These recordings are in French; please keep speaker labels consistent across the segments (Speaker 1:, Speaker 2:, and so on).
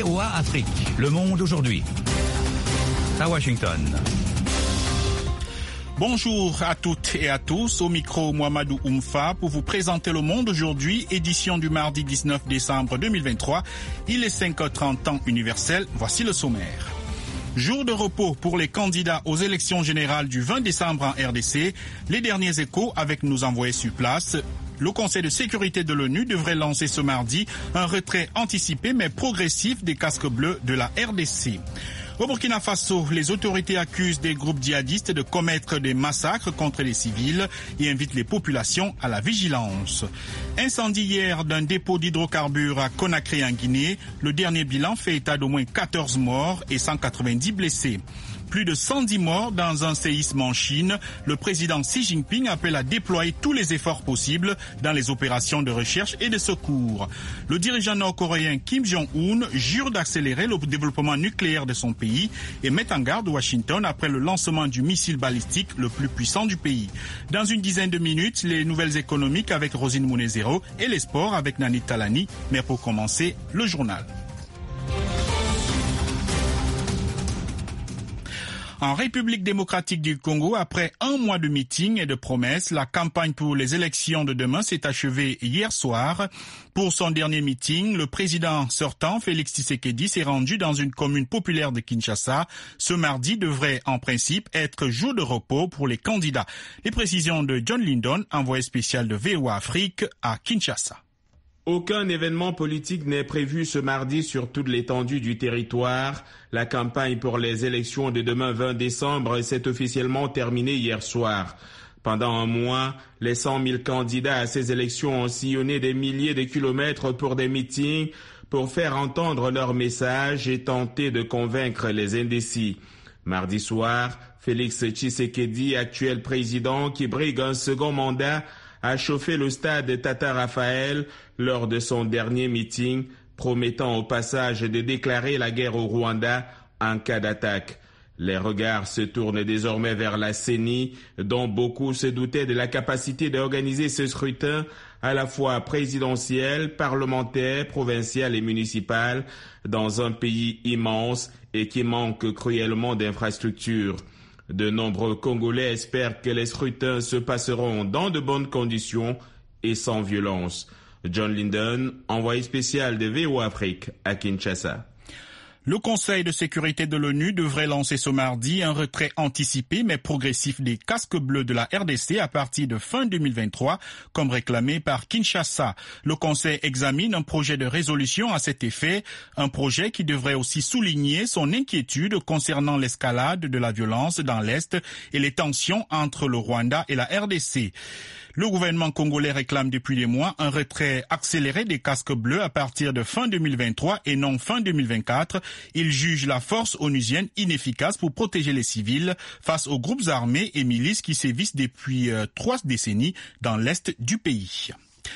Speaker 1: VOA Afrique, le monde aujourd'hui. À Washington.
Speaker 2: Bonjour à toutes et à tous, au micro Mohamedou Oumfa pour vous présenter Le Monde aujourd'hui, édition du mardi 19 décembre 2023. Il est 5h30 temps universel, voici le sommaire. Jour de repos pour les candidats aux élections générales du 20 décembre en RDC. Les derniers échos avec nos envoyés sur place. Le Conseil de sécurité de l'ONU devrait lancer ce mardi un retrait anticipé mais progressif des casques bleus de la RDC. Au Burkina Faso, les autorités accusent des groupes djihadistes de commettre des massacres contre les civils et invitent les populations à la vigilance. Incendie hier d'un dépôt d'hydrocarbures à Conakry en Guinée. Le dernier bilan fait état d'au moins 14 morts et 190 blessés. Plus de 110 morts dans un séisme en Chine. Le président Xi Jinping appelle à déployer tous les efforts possibles dans les opérations de recherche et de secours. Le dirigeant nord-coréen Kim Jong-un jure d'accélérer le développement nucléaire de son pays et met en garde Washington après le lancement du missile balistique le plus puissant du pays. Dans une dizaine de minutes, les nouvelles économiques avec Rosine Mounezero et les sports avec Nani Talani. Mais pour commencer, le journal. En République démocratique du Congo, après un mois de meetings et de promesses, la campagne pour les élections de demain s'est achevée hier soir. Pour son dernier meeting, le président sortant, Félix Tshisekedi, s'est rendu dans une commune populaire de Kinshasa. Ce mardi devrait en principe être jour de repos pour les candidats. Les précisions de John Lindon, envoyé spécial de VOA Afrique à Kinshasa.
Speaker 3: Aucun événement politique n'est prévu ce mardi sur toute l'étendue du territoire. La campagne pour les élections de demain 20 décembre s'est officiellement terminée hier soir. Pendant un mois, les 100 000 candidats à ces élections ont sillonné des milliers de kilomètres pour des meetings, pour faire entendre leur message et tenter de convaincre les indécis. Mardi soir, Félix Tshisekedi, actuel président qui brigue un second mandat, a chauffé le stade Tata Raphaël lors de son dernier meeting, promettant au passage de déclarer la guerre au Rwanda en cas d'attaque. Les regards se tournent désormais vers la CENI, dont beaucoup se doutaient de la capacité d'organiser ce scrutin à la fois présidentiel, parlementaire, provincial et municipal, dans un pays immense et qui manque cruellement d'infrastructures. De nombreux Congolais espèrent que les scrutins se passeront dans de bonnes conditions et sans violence. John Lindon, envoyé spécial de VOA Afrique à Kinshasa.
Speaker 2: Le Conseil de sécurité de l'ONU devrait lancer ce mardi un retrait anticipé mais progressif des casques bleus de la RDC à partir de fin 2023, comme réclamé par Kinshasa. Le Conseil examine un projet de résolution à cet effet, un projet qui devrait aussi souligner son inquiétude concernant l'escalade de la violence dans l'Est et les tensions entre le Rwanda et la RDC. Le gouvernement congolais réclame depuis des mois un retrait accéléré des casques bleus à partir de fin 2023 et non fin 2024. Il juge la force onusienne inefficace pour protéger les civils face aux groupes armés et milices qui sévissent depuis 3 décennies dans l'est du pays.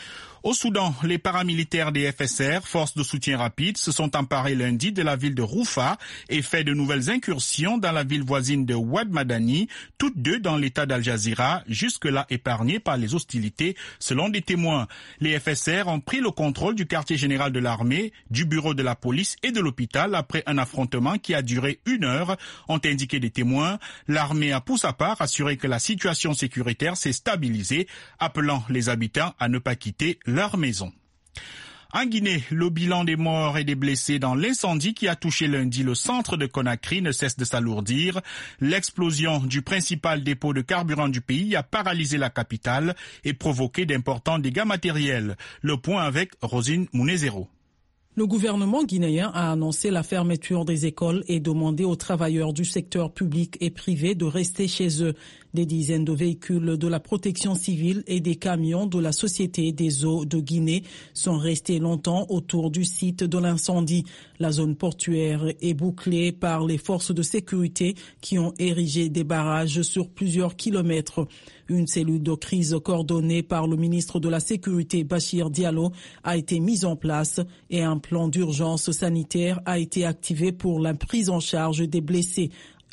Speaker 2: Au Soudan, les paramilitaires des FSR, forces de soutien rapide, se sont emparés lundi de la ville de Roufa et fait de nouvelles incursions dans la ville voisine de Ouad Madani, toutes deux dans l'état d'Al Jazeera, jusque-là épargnées par les hostilités, selon des témoins. Les FSR ont pris le contrôle du quartier général de l'armée, du bureau de la police et de l'hôpital après un affrontement qui a duré 1 heure, ont indiqué des témoins. L'armée a pour sa part assuré que la situation sécuritaire s'est stabilisée, appelant les habitants à ne pas quitter leur maison. En Guinée, le bilan des morts et des blessés dans l'incendie qui a touché lundi le centre de Conakry ne cesse de s'alourdir. L'explosion du principal dépôt de carburant du pays a paralysé la capitale et provoqué d'importants dégâts matériels. Le point avec Rosine Mounezero.
Speaker 4: Le gouvernement guinéen a annoncé la fermeture des écoles et demandé aux travailleurs du secteur public et privé de rester chez eux. Des dizaines de véhicules de la protection civile et des camions de la Société des eaux de Guinée sont restés longtemps autour du site de l'incendie. La zone portuaire est bouclée par les forces de sécurité qui ont érigé des barrages sur plusieurs kilomètres. Une cellule de crise coordonnée par le ministre de la Sécurité Bachir Diallo a été mise en place et un plan d'urgence sanitaire a été activé pour la prise en charge des blessés.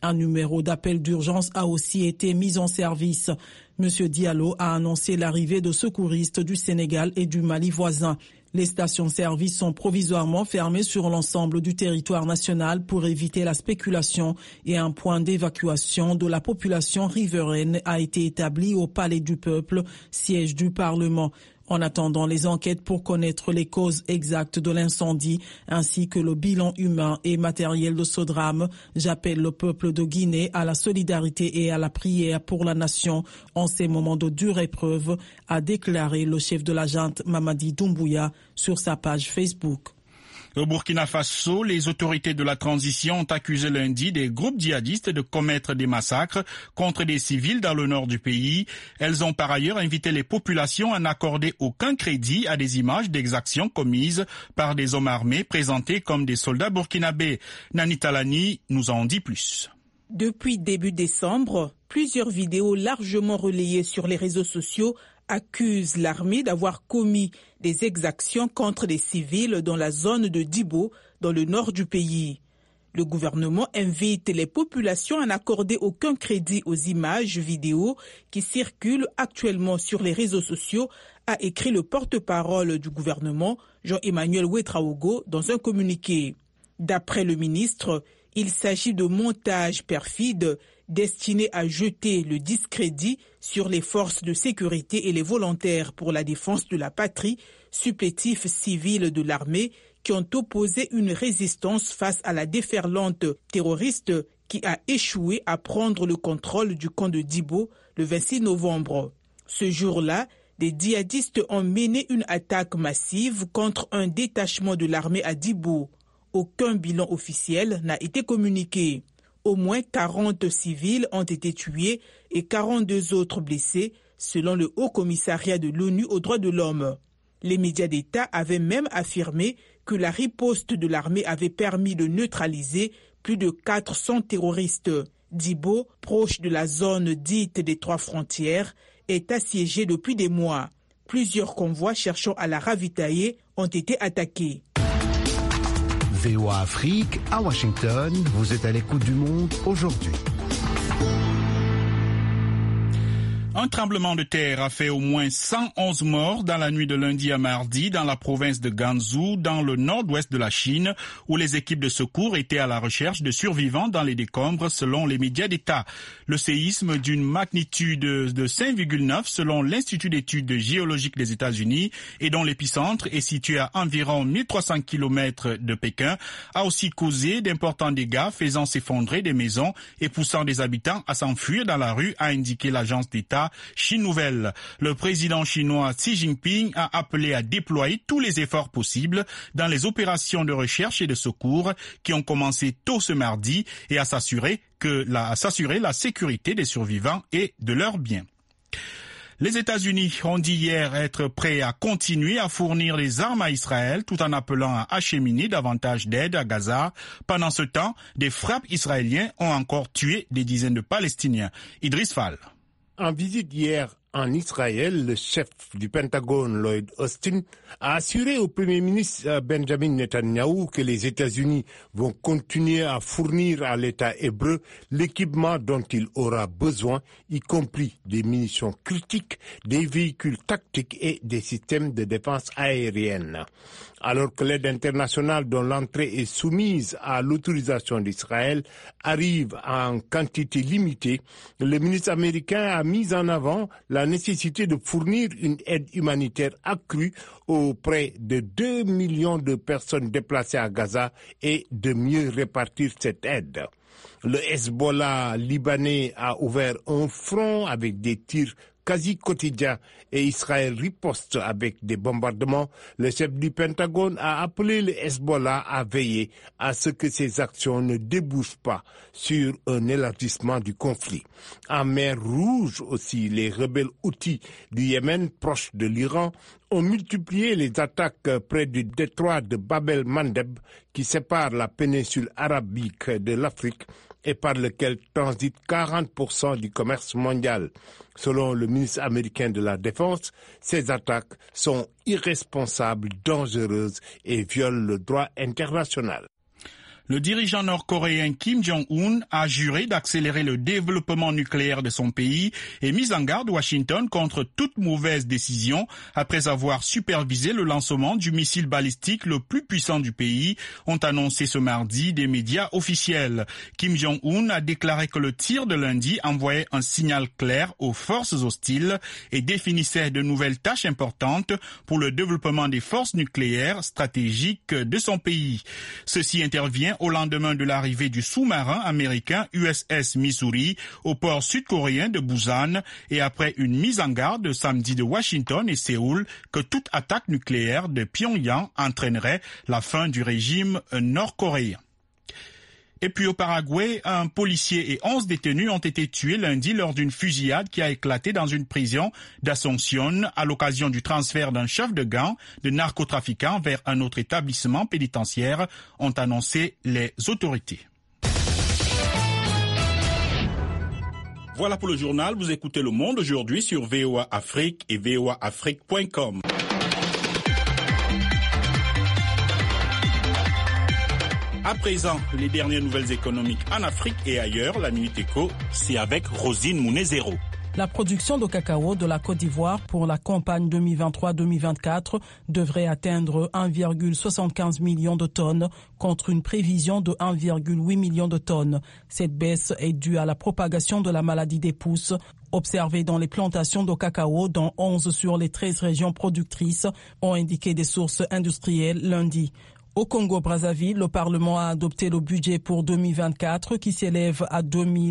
Speaker 4: Un numéro d'appel d'urgence a aussi été mis en service. Monsieur Diallo a annoncé l'arrivée de secouristes du Sénégal et du Mali voisin. Les stations-service sont provisoirement fermées sur l'ensemble du territoire national pour éviter la spéculation et un point d'évacuation de la population riveraine a été établi au Palais du Peuple, siège du Parlement. En attendant les enquêtes pour connaître les causes exactes de l'incendie ainsi que le bilan humain et matériel de ce drame, j'appelle le peuple de Guinée à la solidarité et à la prière pour la nation en ces moments de dure épreuve, a déclaré le chef de la junte Mamadi Doumbouya sur sa page Facebook.
Speaker 2: Au Burkina Faso, les autorités de la transition ont accusé lundi des groupes djihadistes de commettre des massacres contre des civils dans le nord du pays. Elles ont par ailleurs invité les populations à n'accorder aucun crédit à des images d'exactions commises par des hommes armés présentés comme des soldats burkinabés. Nani Talani nous en dit plus.
Speaker 5: Depuis début décembre, plusieurs vidéos largement relayées sur les réseaux sociaux accusent l'armée d'avoir commis des exactions contre les civils dans la zone de Dibo, dans le nord du pays. Le gouvernement invite les populations à n'accorder aucun crédit aux images vidéo qui circulent actuellement sur les réseaux sociaux, a écrit le porte-parole du gouvernement, Jean-Emmanuel Ouedraogo, dans un communiqué. D'après le ministre, il s'agit de montages perfides destinés à jeter le discrédit sur les forces de sécurité et les volontaires pour la défense de la patrie, supplétifs civils de l'armée, qui ont opposé une résistance face à la déferlante terroriste qui a échoué à prendre le contrôle du camp de Dibo le 26 novembre. Ce jour-là, des djihadistes ont mené une attaque massive contre un détachement de l'armée à Dibo. Aucun bilan officiel n'a été communiqué. Au moins 40 civils ont été tués et 42 autres blessés, selon le Haut Commissariat de l'ONU aux droits de l'homme. Les médias d'État avaient même affirmé que la riposte de l'armée avait permis de neutraliser plus de 400 terroristes. Dibo, proche de la zone dite des trois frontières, est assiégé depuis des mois. Plusieurs convois cherchant à la ravitailler ont été attaqués.
Speaker 6: VOA Afrique, à Washington, vous êtes à l'écoute du monde aujourd'hui.
Speaker 2: Un tremblement de terre a fait au moins 111 morts dans la nuit de lundi à mardi dans la province de Gansu, dans le nord-ouest de la Chine, où les équipes de secours étaient à la recherche de survivants dans les décombres selon les médias d'État. Le séisme d'une magnitude de 5,9 selon l'Institut d'études géologiques des États-Unis et dont l'épicentre est situé à environ 1300 km de Pékin a aussi causé d'importants dégâts, faisant s'effondrer des maisons et poussant des habitants à s'enfuir dans la rue, a indiqué l'agence d'État Chine Nouvelle. Le président chinois Xi Jinping a appelé à déployer tous les efforts possibles dans les opérations de recherche et de secours qui ont commencé tôt ce mardi et à s'assurer la sécurité des survivants et de leurs biens. Les États-Unis ont dit hier être prêts à continuer à fournir des armes à Israël tout en appelant à acheminer davantage d'aide à Gaza. Pendant ce temps, des frappes israéliennes ont encore tué des dizaines de Palestiniens. Idriss Fall.
Speaker 7: En visite hier en Israël, le chef du Pentagone, Lloyd Austin, a assuré au Premier ministre Benjamin Netanyahou que les États-Unis vont continuer à fournir à l'État hébreu l'équipement dont il aura besoin, y compris des munitions critiques, des véhicules tactiques et des systèmes de défense aérienne. Alors que l'aide internationale dont l'entrée est soumise à l'autorisation d'Israël arrive en quantité limitée, le ministre américain a mis en avant la nécessité de fournir une aide humanitaire accrue auprès de 2 millions de personnes déplacées à Gaza et de mieux répartir cette aide. Le Hezbollah libanais a ouvert un front avec des tirs quasi quotidien et Israël riposte avec des bombardements. Le chef du Pentagone a appelé le Hezbollah à veiller à ce que ces actions ne débouchent pas sur un élargissement du conflit. En mer Rouge aussi, les rebelles houthis du Yémen, proches de l'Iran, ont multiplié les attaques près du détroit de Bab el-Mandeb qui sépare la péninsule arabique de l'Afrique et par lequel transite 40% du commerce mondial. Selon le ministre américain de la Défense, ces attaques sont irresponsables, dangereuses et violent le droit international.
Speaker 2: Le dirigeant nord-coréen Kim Jong-un a juré d'accélérer le développement nucléaire de son pays et mis en garde Washington contre toute mauvaise décision après avoir supervisé le lancement du missile balistique le plus puissant du pays, ont annoncé ce mardi des médias officiels. Kim Jong-un a déclaré que le tir de lundi envoyait un signal clair aux forces hostiles et définissait de nouvelles tâches importantes pour le développement des forces nucléaires stratégiques de son pays. Ceci intervient au lendemain de l'arrivée du sous-marin américain USS Missouri au port sud-coréen de Busan et après une mise en garde samedi de Washington et Séoul que toute attaque nucléaire de Pyongyang entraînerait la fin du régime nord-coréen. Et puis au Paraguay, un policier et 11 détenus ont été tués lundi lors d'une fusillade qui a éclaté dans une prison d'Asunción à l'occasion du transfert d'un chef de gang de narcotrafiquants vers un autre établissement pénitentiaire, ont annoncé les autorités. Voilà pour le journal. Vous écoutez Le Monde aujourd'hui sur VOA Afrique et voaafrique.com. À présent, les dernières nouvelles économiques en Afrique et ailleurs, la Minute Éco, c'est avec Rosine Mounezero.
Speaker 4: La production de cacao de la Côte d'Ivoire pour la campagne 2023-2024 devrait atteindre 1,75 million de tonnes contre une prévision de 1,8 million de tonnes. Cette baisse est due à la propagation de la maladie des pousses observée dans les plantations de cacao dans 11 sur les 13 régions productrices, ont indiqué des sources industrielles lundi. Au Congo-Brazzaville, le Parlement a adopté le budget pour 2024 qui s'élève à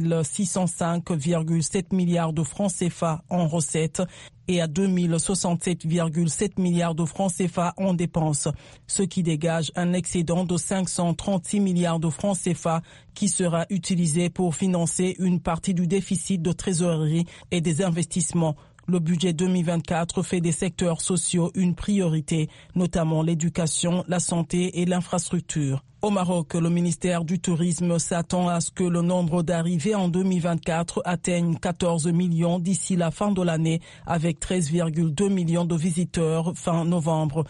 Speaker 4: 2605,7 milliards de francs CFA en recettes et à 2067,7 milliards de francs CFA en dépenses, ce qui dégage un excédent de 536 milliards de francs CFA qui sera utilisé pour financer une partie du déficit de trésorerie et des investissements. Le budget 2024 fait des secteurs sociaux une priorité, notamment l'éducation, la santé et l'infrastructure. Au Maroc, le ministère du Tourisme s'attend à ce que le nombre d'arrivées en 2024 atteigne 14 millions d'ici la fin de l'année, avec 13,2 millions de visiteurs fin novembre.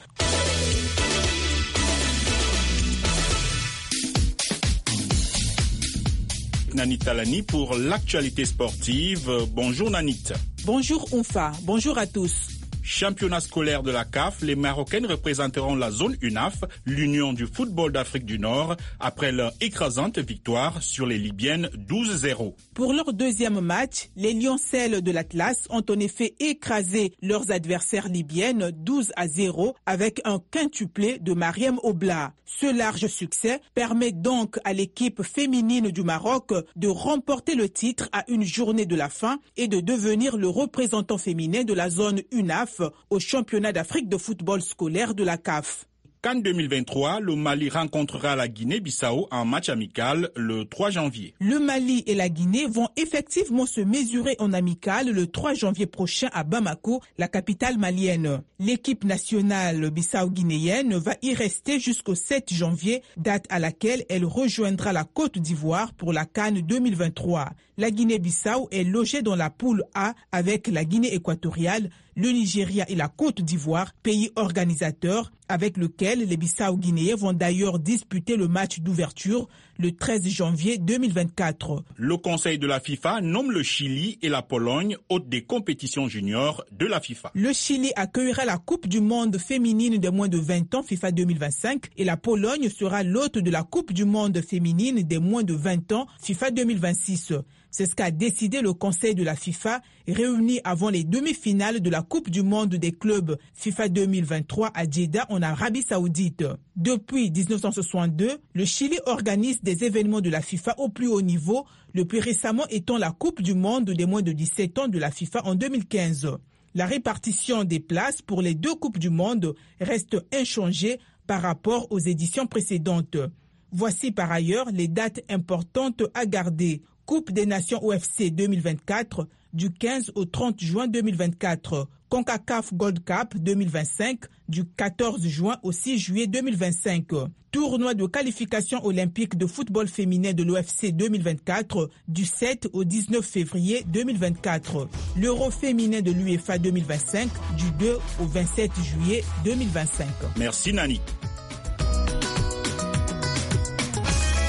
Speaker 2: Nanit Talani pour l'actualité sportive. Bonjour Nanit.
Speaker 5: Bonjour Oufa, bonjour à tous.
Speaker 2: Championnat scolaire de la CAF, les Marocaines représenteront la zone UNAF, l'Union du football d'Afrique du Nord, après leur écrasante victoire sur les Libyennes 12-0.
Speaker 5: Pour leur deuxième match, les Lioncelles de l'Atlas ont en effet écrasé leurs adversaires libyennes 12-0 avec un quintuplé de Mariem Obla. Ce large succès permet donc à l'équipe féminine du Maroc de remporter le titre à une journée de la fin et de devenir le représentant féminin de la zone UNAF au championnat d'Afrique de football scolaire de la CAF.
Speaker 2: CAN 2023, le Mali rencontrera la Guinée-Bissau en match amical le 3 janvier.
Speaker 5: Le Mali et la Guinée vont effectivement se mesurer en amical le 3 janvier prochain à Bamako, la capitale malienne. L'équipe nationale bissau-guinéenne va y rester jusqu'au 7 janvier, date à laquelle elle rejoindra la Côte d'Ivoire pour la CAN 2023. La Guinée-Bissau est logée dans la poule A avec la Guinée équatoriale, le Nigeria et la Côte d'Ivoire, pays organisateurs, avec lequel les Bissau-Guinéens vont d'ailleurs disputer le match d'ouverture le 13 janvier 2024.
Speaker 2: Le Conseil de la FIFA nomme le Chili et la Pologne hôtes des compétitions juniors de la FIFA.
Speaker 5: Le Chili accueillera la Coupe du monde féminine des moins de 20 ans FIFA 2025 et la Pologne sera l'hôte de la Coupe du monde féminine des moins de 20 ans FIFA 2026. C'est ce qu'a décidé le Conseil de la FIFA, réuni avant les demi-finales de la Coupe du monde des clubs FIFA 2023 à Jeddah en Arabie Saoudite. Depuis 1962, le Chili organise des événements de la FIFA au plus haut niveau, le plus récemment étant la Coupe du monde des moins de 17 ans de la FIFA en 2015. La répartition des places pour les deux Coupes du monde reste inchangée par rapport aux éditions précédentes. Voici par ailleurs les dates importantes à garder. Coupe des Nations UFC 2024 du 15 au 30 juin 2024. CONCACAF Gold Cup 2025 du 14 juin au 6 juillet 2025. Tournoi de qualification olympique de football féminin de l'UFC 2024 du 7 au 19 février 2024. L'Euro féminin de l'UEFA 2025 du 2 au 27 juillet 2025.
Speaker 2: Merci Nani.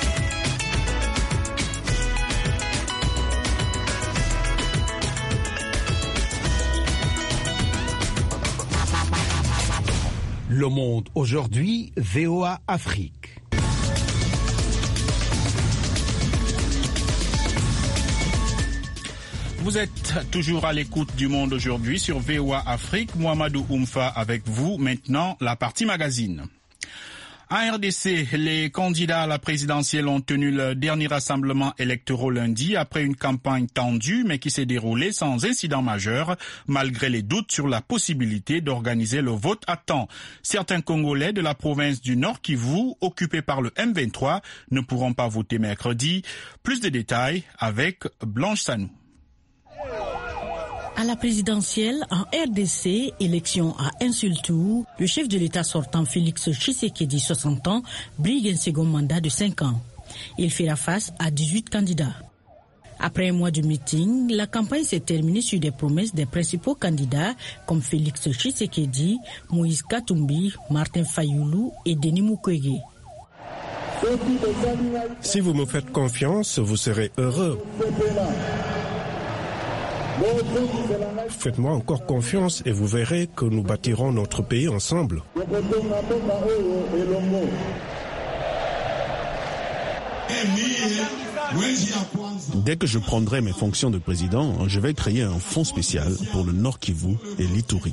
Speaker 6: Le Monde aujourd'hui, VOA Afrique.
Speaker 2: Vous êtes toujours à l'écoute du Monde aujourd'hui sur VOA Afrique. Mohamedou Oumfa avec vous. Maintenant, la partie magazine. En RDC, les candidats à la présidentielle ont tenu le dernier rassemblement électoral lundi après une campagne tendue mais qui s'est déroulée sans incident majeur malgré les doutes sur la possibilité d'organiser le vote à temps. Certains Congolais de la province du Nord Kivu, occupés par le M23, ne pourront pas voter mercredi. Plus de détails avec Blanche Sanou.
Speaker 8: À la présidentielle, en RDC, élection à un seul tour, le chef de l'État sortant Félix Tshisekedi, 60 ans, brigue un second mandat de 5 ans. Il fera face à 18 candidats. Après un mois de meeting, la campagne s'est terminée sur des promesses des principaux candidats comme Félix Tshisekedi, Moïse Katumbi, Martin Fayoulou et Denis Mukwege.
Speaker 9: Si vous me faites confiance, vous serez heureux. Faites-moi encore confiance et vous verrez que nous bâtirons notre pays ensemble.
Speaker 10: Dès que je prendrai mes fonctions de président, je vais créer un fonds spécial pour le Nord Kivu et l'Ituri.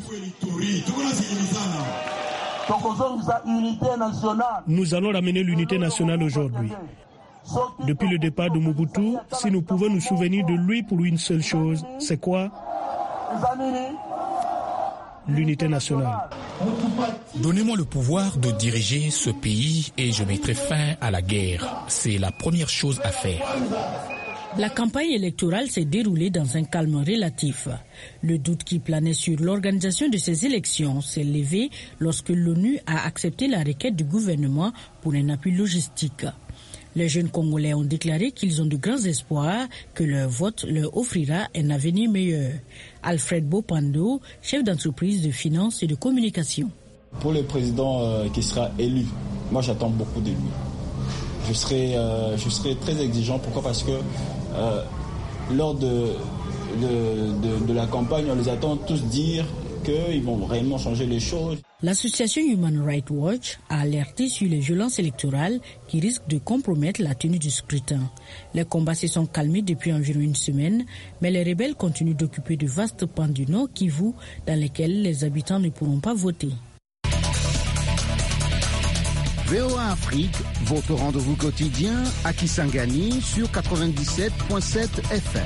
Speaker 11: Nous allons ramener l'unité nationale aujourd'hui. Depuis le départ de Mobutu, si nous pouvons nous souvenir de lui pour une seule chose, c'est quoi? L'unité nationale.
Speaker 12: Donnez-moi le pouvoir de diriger ce pays et je mettrai fin à la guerre. C'est la première chose à faire.
Speaker 8: La campagne électorale s'est déroulée dans un calme relatif. Le doute qui planait sur l'organisation de ces élections s'est levé lorsque l'ONU a accepté la requête du gouvernement pour un appui logistique. Les jeunes Congolais ont déclaré qu'ils ont de grands espoirs que leur vote leur offrira un avenir meilleur. Alfred Bopando, chef d'entreprise de finance et de communication.
Speaker 13: Pour le président qui sera élu, moi j'attends beaucoup de lui. Je serai très exigeant. Pourquoi? Parce que lors de la campagne, on les attend tous dire qu'ils vont réellement changer les choses.
Speaker 8: L'association Human Rights Watch a alerté sur les violences électorales qui risquent de compromettre la tenue du scrutin. Les combats se sont calmés depuis environ une semaine, mais les rebelles continuent d'occuper de vastes pans du Nord Kivu dans lesquels les habitants ne pourront pas voter.
Speaker 6: VOA Afrique, votre rendez-vous quotidien à Kisangani sur 97.7 FM.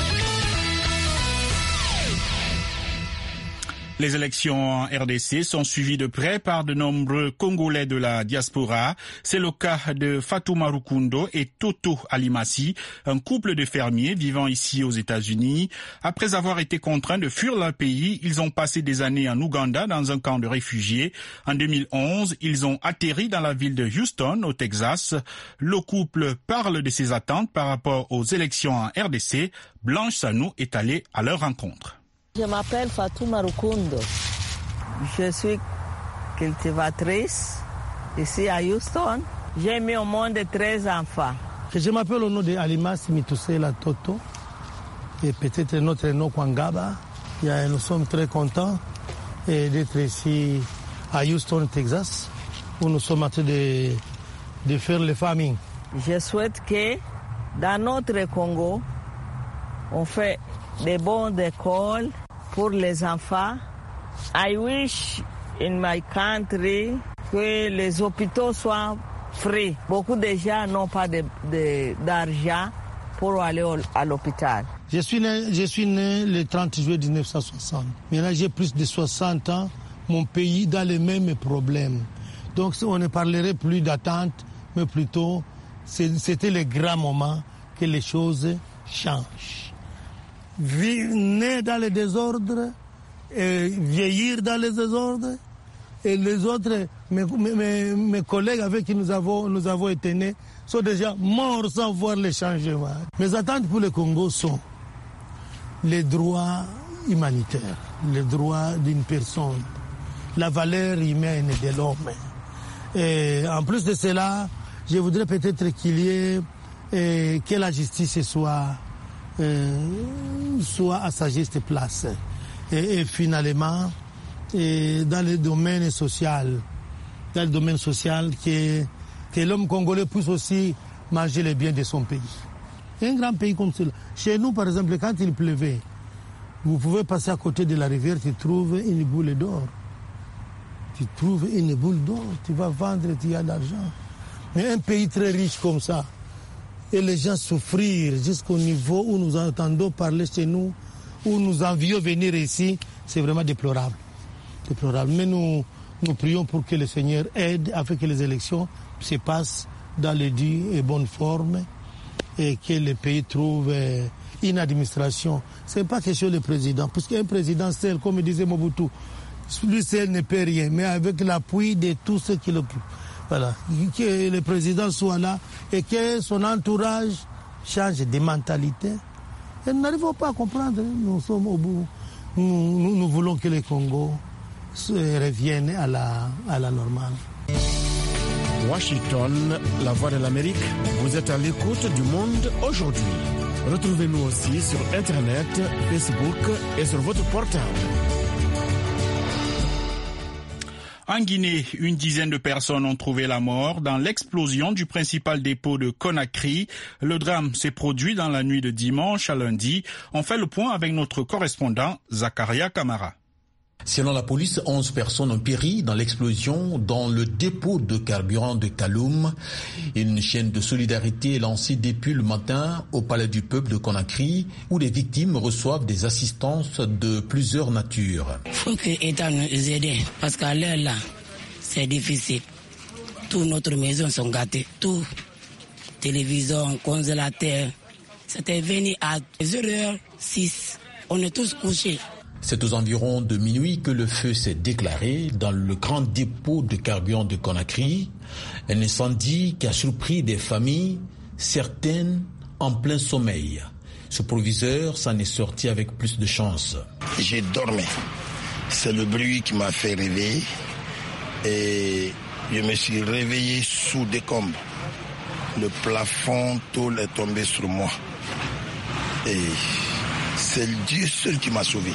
Speaker 2: Les élections en RDC sont suivies de près par de nombreux Congolais de la diaspora. C'est le cas de Fatouma Rukundo et Toto Alimasi, un couple de fermiers vivant ici aux États-Unis. Après avoir été contraints de fuir leur pays, ils ont passé des années en Ouganda dans un camp de réfugiés. En 2011, ils ont atterri dans la ville de Houston, au Texas. Le couple parle de ses attentes par rapport aux élections en RDC. Blanche Sanou est allée à leur rencontre.
Speaker 14: Je m'appelle Fatouma Rukundo. Je suis cultivatrice ici à Houston. J'ai mis au monde 13 enfants.
Speaker 15: Je m'appelle au nom de Alimas Mitusela Toto et peut-être notre nom Kwangaba. Nous sommes très contents d'être ici à Houston, Texas, où nous sommes en train de faire le farming.
Speaker 14: Je souhaite que dans notre Congo, on fait des bonnes écoles pour les enfants. I wish in my country que les hôpitaux soient free. Beaucoup de gens n'ont pas d'argent pour aller à l'hôpital.
Speaker 15: Je suis né le 30 juillet 1960. Maintenant, j'ai plus de 60 ans. Mon pays dans les mêmes problèmes. Donc, on ne parlerait plus d'attente, mais plutôt, c'était le grand moment que les choses changent. Né dans le désordre, et vieillir dans les désordres, et les autres, mes collègues avec qui nous avons été nés, sont déjà morts sans voir les changements. Mes attentes pour le Congo sont les droits humanitaires, les droits d'une personne, la valeur humaine de l'homme. Et en plus de cela, je voudrais peut-être qu'il y ait que la justice soit à sa juste place. Et finalement, et dans le domaine social. Dans le domaine social, que l'homme congolais puisse aussi manger les biens de son pays. Un grand pays comme cela. Chez nous, par exemple, quand il pleuvait, vous pouvez passer à côté de la rivière, tu trouves une boule d'or. Tu trouves une boule d'or, tu vas vendre, tu as d'argent. Mais un pays très riche comme ça, et les gens souffrir jusqu'au niveau où nous entendons parler chez nous, où nous envions venir ici, c'est vraiment déplorable. Mais nous prions pour que le Seigneur aide afin que les élections se passent dans les due et bonne forme et que le pays trouve une administration. Ce n'est pas question de président, parce qu'un président seul, comme disait Mobutu, lui seul ne peut rien, mais avec l'appui de tous ceux qui le... Voilà, que le président soit là et que son entourage change de mentalité. Et nous n'arrivons pas à comprendre, nous sommes au bout. Nous voulons que le Congo revienne à la normale.
Speaker 10: Washington, la voix de l'Amérique, vous êtes à l'écoute du monde aujourd'hui. Retrouvez-nous aussi sur Internet, Facebook et sur votre portable.
Speaker 2: En Guinée, une dizaine de personnes ont trouvé la mort dans l'explosion du principal dépôt de Conakry. Le drame s'est produit dans la nuit de dimanche à lundi. On fait le point avec notre correspondant Zakaria Kamara.
Speaker 12: Selon la police, 11 personnes ont péri dans l'explosion dans le dépôt de carburant de Kaloum. Une chaîne de solidarité est lancée depuis le matin au Palais du Peuple de Conakry, où les victimes reçoivent des assistances de plusieurs natures.
Speaker 16: Il faut que l'État nous aide, parce qu'à l'heure là, c'est difficile. Toutes notre maisons sont gâtées, tout. Télévision, congélateur. C'était venu à 0h06. On est tous couchés.
Speaker 12: C'est aux environs de minuit que le feu s'est déclaré dans le grand dépôt de carburant de Conakry. Un incendie qui a surpris des familles, certaines en plein sommeil. Ce proviseur s'en est sorti avec plus de chance.
Speaker 17: J'ai dormi. C'est le bruit qui m'a fait réveiller. Et je me suis réveillé sous des combes. Le plafond, tout est tombé sur moi. Et c'est Dieu seul qui m'a sauvé.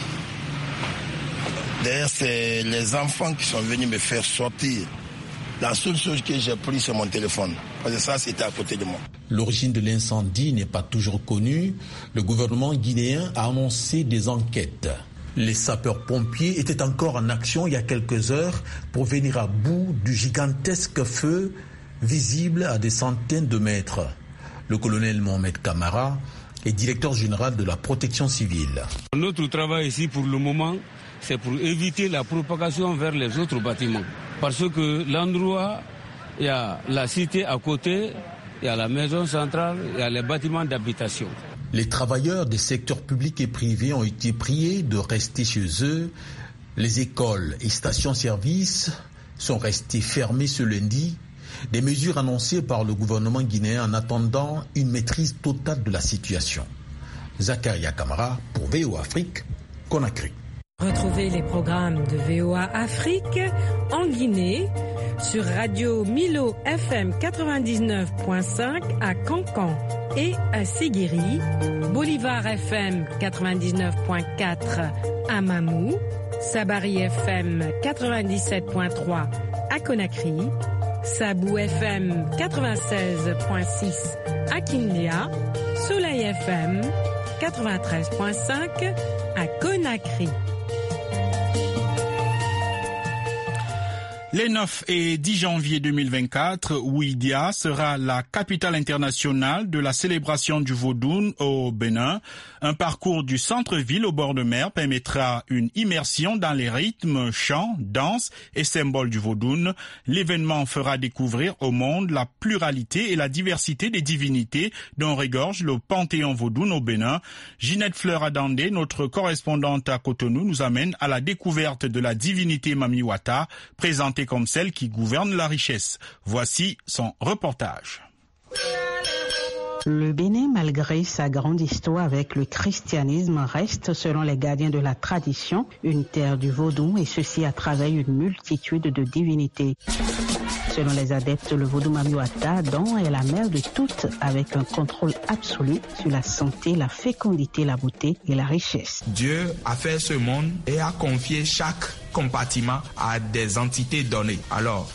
Speaker 17: D'ailleurs, c'est les enfants qui sont venus me faire sortir. La seule chose que j'ai pris, c'est mon téléphone. Parce que ça, c'était à côté de moi.
Speaker 12: L'origine de l'incendie n'est pas toujours connue. Le gouvernement guinéen a annoncé des enquêtes. Les sapeurs-pompiers étaient encore en action il y a quelques heures pour venir à bout du gigantesque feu visible à des centaines de mètres. Le colonel Mohamed Kamara est directeur général de la protection civile.
Speaker 18: Notre travail ici pour le moment, c'est pour éviter la propagation vers les autres bâtiments. Parce que l'endroit, il y a la cité à côté, il y a la maison centrale, il y a les bâtiments d'habitation.
Speaker 12: Les travailleurs des secteurs publics et privés ont été priés de rester chez eux. Les écoles et stations-service sont restées fermées ce lundi. Des mesures annoncées par le gouvernement guinéen en attendant une maîtrise totale de la situation. Zakaria Kamara pour VOA Afrique, Conakry.
Speaker 19: Retrouvez les programmes de VOA Afrique en Guinée sur Radio Milo FM 99.5 à Cancan et à Séguéri, Bolivar FM 99.4 à Mamou, Sabari FM 97.3 à Conakry, Sabou FM 96.6 à Kindia, Soleil FM 93.5 à Conakry.
Speaker 2: Les 9 et 10 janvier 2024, Ouidia sera la capitale internationale de la célébration du Vodun au Bénin. Un parcours du centre-ville au bord de mer permettra une immersion dans les rythmes, chants, danses et symboles du Vodun. L'événement fera découvrir au monde la pluralité et la diversité des divinités dont regorge le panthéon Vodun au Bénin. Ginette Fleur-Adandé, notre correspondante à Cotonou, nous amène à la découverte de la divinité Mamiwata, présentée comme celle qui gouverne la richesse. Voici son reportage.
Speaker 20: Le Bénin, malgré sa grande histoire avec le christianisme, reste, selon les gardiens de la tradition, une terre du vaudou, et ceci à travers une multitude de divinités. Selon les adeptes, le vaudou Mamiwata, dont est la mère de toutes, avec un contrôle absolu sur la santé, la fécondité, la beauté et la richesse.
Speaker 21: Dieu a fait ce monde et a confié chaque
Speaker 3: compartiment à des entités données. Alors,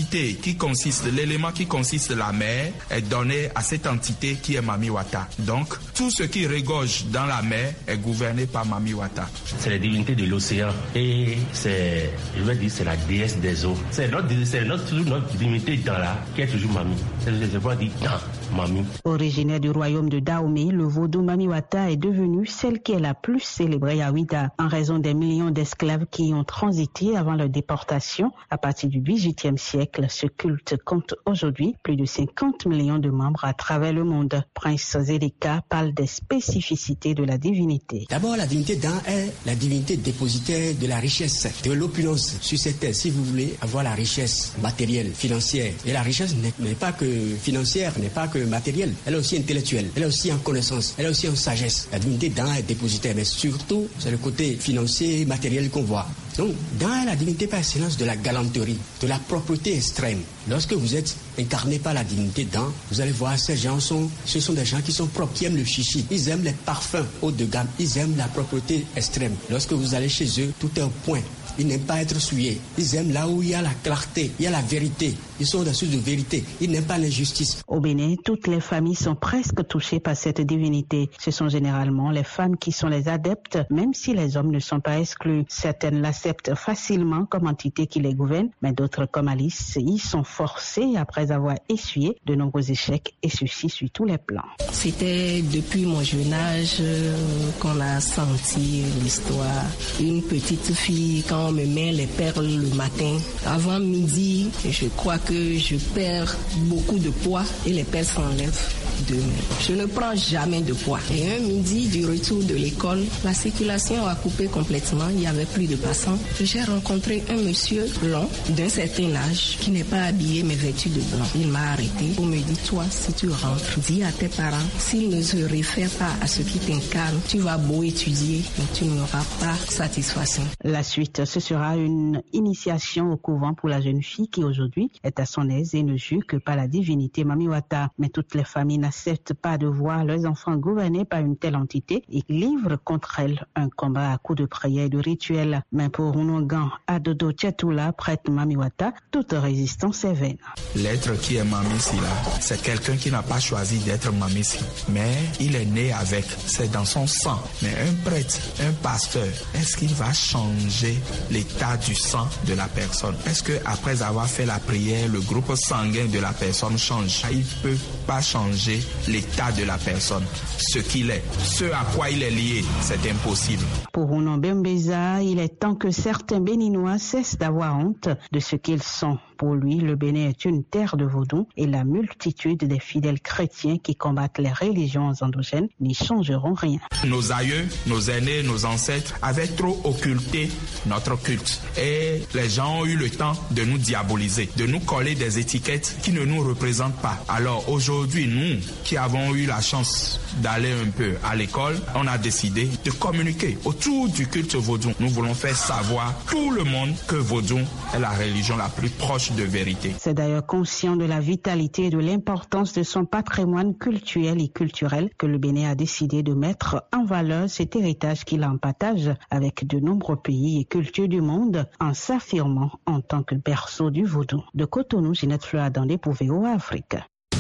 Speaker 3: l'élément qui consiste de la mer est donné à cette entité qui est Mami Wata. Donc, tout ce qui regorge dans la mer est gouverné par Mami Wata.
Speaker 21: C'est la divinité de l'océan et c'est la déesse des eaux. C'est notre divinité dans là qui est toujours Mami. Je vois dire dans Mami.
Speaker 20: Originaire du royaume de Dahomey, le vaudou Mami Wata est devenu celle qui est la plus célébrée à Ouidah en raison des millions d'esclaves qui y ont transité avant leur déportation. À partir du XVIIIe siècle, ce culte compte aujourd'hui plus de 50 millions de membres à travers le monde. Prince Zedeka parle des spécificités de la divinité.
Speaker 22: D'abord, la divinité Dan est la divinité dépositaire de la richesse, de l'opulence sur cette terre. Si vous voulez avoir la richesse matérielle, financière, et la richesse n'est pas que financière, n'est pas que matérielle, elle est aussi intellectuelle, elle est aussi en connaissance, elle est aussi en sagesse. La divinité Dan est dépositaire, mais surtout, c'est le côté financier et matériel qu'on voit. Donc, Dan est la divinité par excellence de la galanterie, de la propreté extrême. Lorsque vous êtes incarné par la divinité Dan, vous allez voir, ce sont des gens qui sont propres, qui aiment le chichi. Ils aiment les parfums haut de gamme, ils aiment la propreté extrême. Lorsque vous allez chez eux, tout est au point. Ils n'aiment pas être souillés. Ils aiment là où il y a la clarté, il y a la vérité. Ils sont dans de vérité. Ils n'aiment pas l'injustice.
Speaker 20: Au Bénin, toutes les familles sont presque touchées par cette divinité. Ce sont généralement les femmes qui sont les adeptes, même si les hommes ne sont pas exclus. Certaines l'acceptent facilement comme entité qui les gouverne, mais d'autres, comme Alice, y sont forcées après avoir essuyé de nombreux échecs, et ceci sur tous les plans.
Speaker 23: C'était depuis mon jeune âge qu'on a senti l'histoire. Une petite fille, quand on me met les perles le matin, avant midi, je crois que je perds beaucoup de poids et les perles s'enlèvent de moi. Je ne prends jamais de poids. Et un midi du retour de l'école, la circulation a coupé complètement, il n'y avait plus de passants. J'ai rencontré un monsieur long d'un certain âge qui n'est pas habillé mais vêtu de blanc. Il m'a arrêté pour me dire, toi, si tu rentres, dis à tes parents, s'ils ne se réfèrent pas à ce qui t'incarne, tu vas beau étudier, mais tu n'auras pas satisfaction.
Speaker 20: La suite, ce sera une initiation au couvent pour la jeune fille qui aujourd'hui est à son aise et ne jure que par la divinité Mami Wata. Mais toutes les familles n'acceptent pas de voir leurs enfants gouvernés par une telle entité et livrent contre elle un combat à coups de prière et de rituels. Mais pour Unongan Adodo Tchetoula, prêtre Mami Wata, toute résistance est vaine.
Speaker 3: L'être qui est Mamisi là, c'est quelqu'un qui n'a pas choisi d'être Mamisi, mais il est né avec, c'est dans son sang. Mais un prêtre, un pasteur, est-ce qu'il va changer l'état du sang de la personne? Est-ce que après avoir fait la prière, le groupe sanguin de la personne change? Il ne peut pas changer l'état de la personne, ce qu'il est, ce à quoi il est lié, c'est impossible.
Speaker 20: Pour Unon Bembeza, il est temps que certains Béninois cessent d'avoir honte de ce qu'ils sont. Pour lui, le Bénin est une terre de vaudou et la multitude des fidèles chrétiens qui combattent les religions endogènes n'y changeront rien.
Speaker 3: Nos aïeux, nos aînés, nos ancêtres avaient trop occulté notre culte et les gens ont eu le temps de nous diaboliser, de nous coller des étiquettes qui ne nous représentent pas. Alors aujourd'hui, nous qui avons eu la chance d'aller un peu à l'école, on a décidé de communiquer autour du culte vaudou. Nous voulons faire savoir tout le monde que vaudou est la religion la plus proche de vérité.
Speaker 20: C'est d'ailleurs conscient de la vitalité et de l'importance de son patrimoine culturel et culturel que le Bénin a décidé de mettre en valeur cet héritage qu'il en partage avec de nombreux pays et cultures du monde en s'affirmant en tant que berceau du vaudou. De Cotonou, Ginette Fleur-Adandé pour VOA Afrique.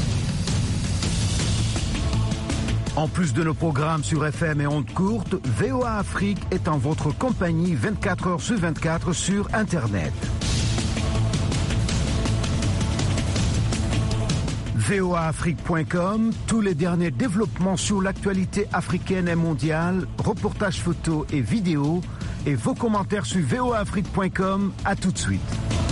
Speaker 6: En plus de nos programmes sur FM et ondes courtes, VOA Afrique est en votre compagnie 24 heures sur 24 sur Internet. voaafrique.com, tous les derniers développements sur l'actualité africaine et mondiale, reportages photos et vidéos, et vos commentaires sur voaafrique.com. À tout de suite.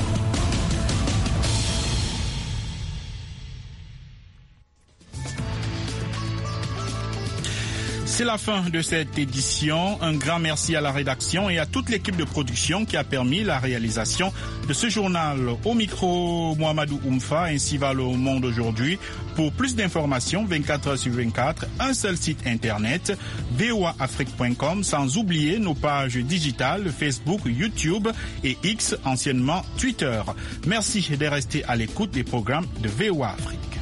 Speaker 2: C'est la fin de cette édition. Un grand merci à la rédaction et à toute l'équipe de production qui a permis la réalisation de ce journal. Au micro, Mohamedou Oumfa, ainsi va le monde aujourd'hui. Pour plus d'informations, 24 heures sur 24, un seul site internet, voaafrique.com, sans oublier nos pages digitales, Facebook, YouTube et X, anciennement Twitter. Merci de rester à l'écoute des programmes de VOA Afrique.